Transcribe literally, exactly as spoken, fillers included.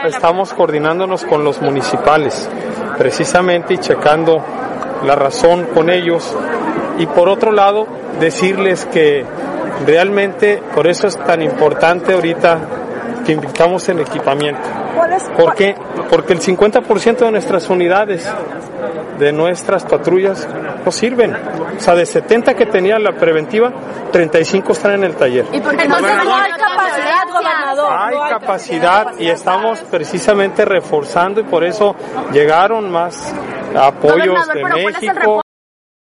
estamos coordinándonos con los municipales, precisamente y checando la razón con ellos. Y por otro lado, decirles que realmente por eso es tan importante ahorita que invitamos el equipamiento. ¿Por qué? Porque el cincuenta por ciento de nuestras unidades, de nuestras patrullas, no sirven. O sea, de setenta que tenía la preventiva, treinta y cinco están en el taller. ¿Y por qué no hay capacidad, gobernador? Hay capacidad y estamos precisamente reforzando y por eso llegaron más apoyos de México.